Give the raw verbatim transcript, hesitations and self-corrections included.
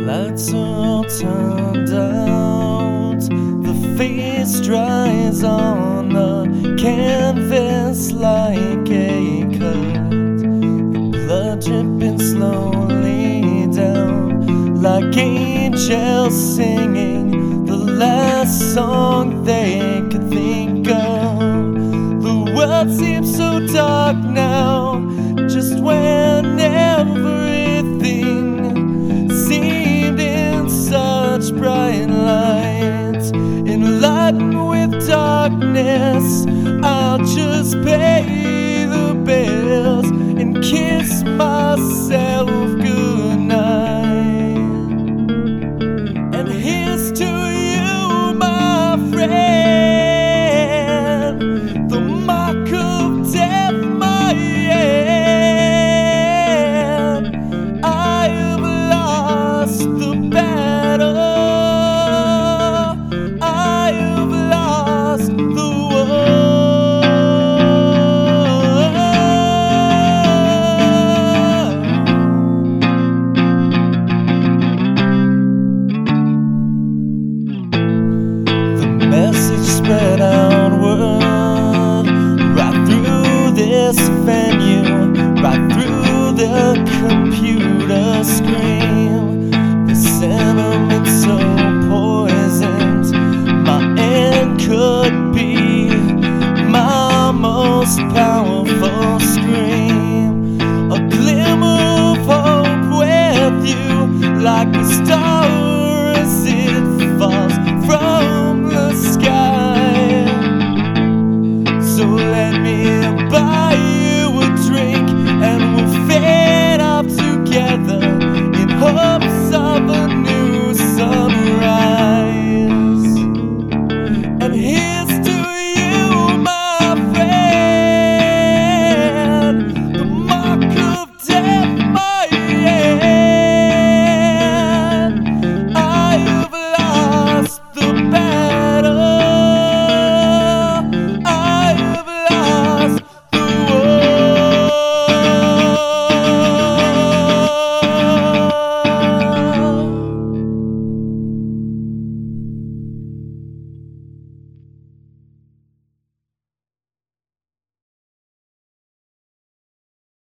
lights are all turned out, the face dries on the canvas like a cut, the blood dripping slowly down like angels singing the last song they could think of. The world seems so dark now, just when everything seemed in such bright light. Enlightened with darkness, I'll just pay the bills and kiss myself good.